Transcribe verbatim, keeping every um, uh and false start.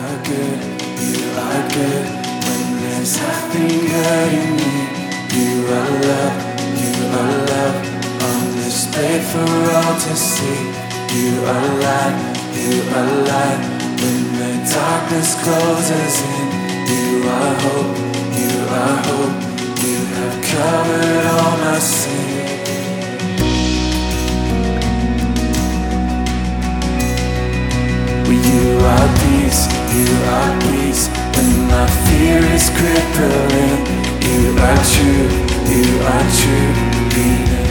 are good, you are good. When there's nothing good in me, you are love, you are love, on display for all to see. You are light, you are light. When the darkness closes in, you are hope, you are hope. You have covered all my sin. You are peace, you are peace. When my fear is crippling, you are true, you are true. Even